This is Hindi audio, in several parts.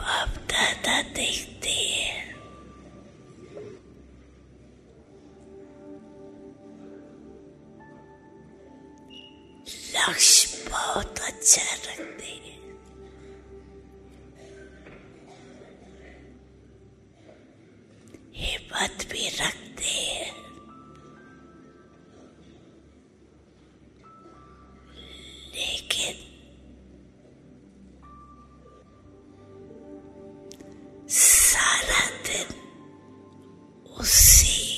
बाप दादा देखते हैं। लक्ष्य बहुत अच्छा रखते हैं। हिम्मत भी रखते हैं, लेकिन सारा दिन उसी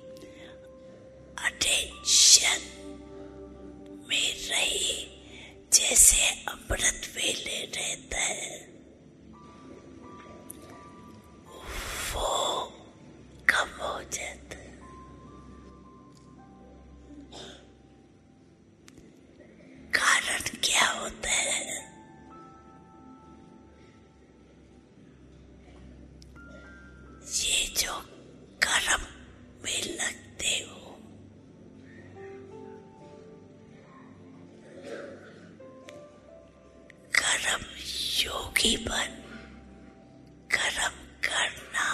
अटेंशन में रही जैसे अमृत वेले रहता है, वो कम हो जाता है। कारण क्या होता है? ये जो कर्म में लगते हो, कर्म योगी बन कर्म करना,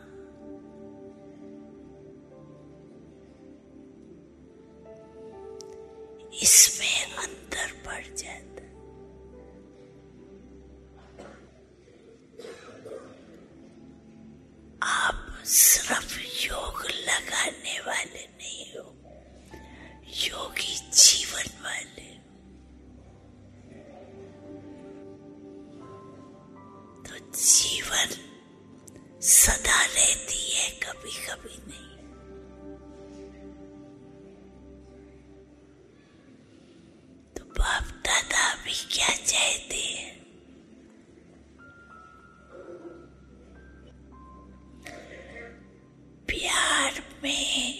इसमें अंतर पड़ जाता। आप सिर्फ योग लगाने वाले नहीं हो, योगी जीवन वाले। तो जीवन सदा रहती है, कभी कभी नहीं। तो बाप दादा भी क्या चाहते हैं? प्यार में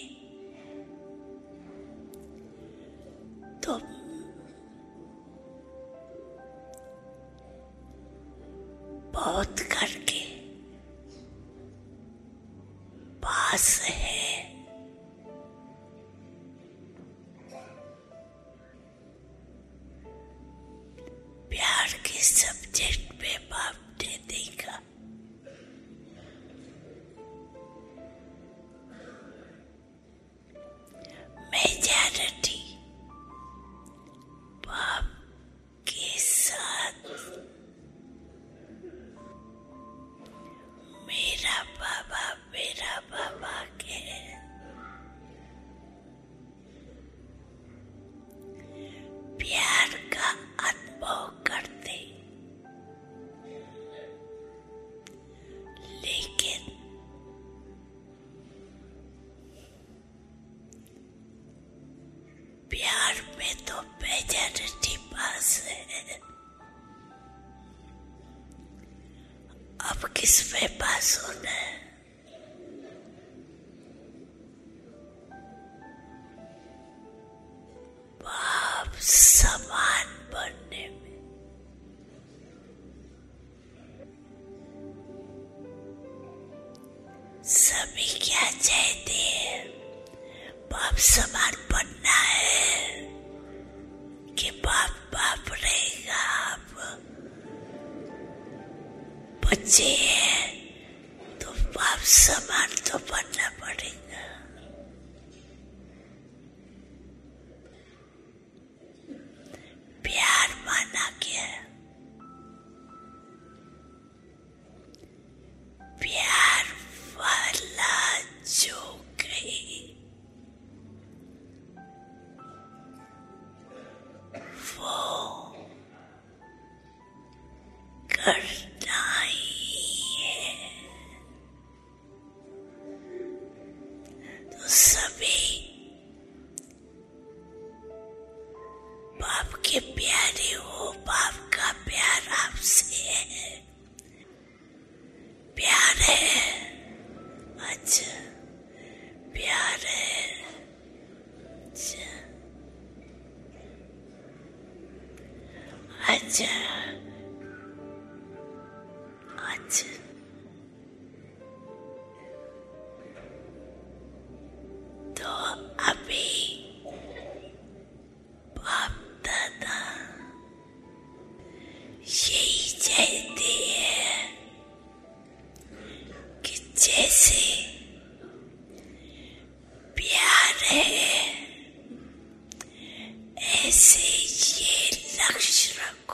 तो बहुत करके पास है, प्यार के सब्जेक्ट में बाप ने देखा मेजॉरिटी बाप के साथ मेरा बाबा के प्यार का अनुभव करते, लेकिन प्यार में तो मेजॉरिटी पास है। अब किस पे पास होना है? बाप समान बनने में। सभी क्या चाहते हैं? बाप समान बनना है कि बाप रहेगा। आप बच्चे हैं तो बाप समान तो बनना पड़ेगा। प्यार माना क्या? प्यार वाला जो कहे वो करना ही है। तो सभी बाप के प्यारे हो, बाप का प्यार आपसे है। प्यार है, अच्छा प्यार है, अच्छा अच्छा अच्छा। तो अभी बाप दादा यही चाहते हैं अक्षरम